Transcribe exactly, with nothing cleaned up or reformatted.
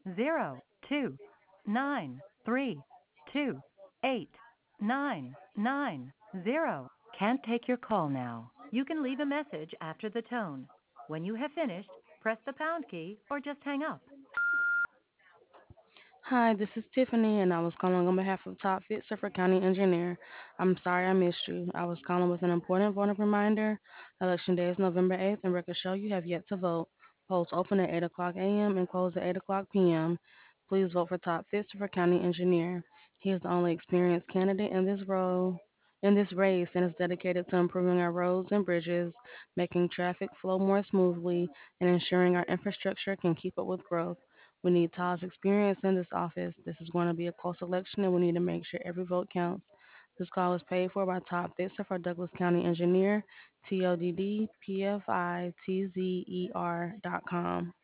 zero two nine three two eight nine nine zero. Can't take your call now. You can leave a message after the tone. When you have finished, press the pound key or just hang up. Hi, this is Tiffany, and I was calling on behalf of Top Fit Suffolk County Engineer. I'm sorry I missed you. I was calling with an important voting reminder. Election day is November eighth, and records show you have yet to vote. Polls open at eight o'clock a m and close at eight o'clock p m. Please vote for Top Fit Suffolk County Engineer. He is the only experienced candidate in this role. In this race, and is dedicated to improving our roads and bridges, making traffic flow more smoothly, and ensuring our infrastructure can keep up with growth. We need Todd's experience in this office. This is going to be a close election, and we need to make sure every vote counts. This call is paid for by Todd Fitzer for Douglas County Engineer, T O D D P F I T Z E R dot com.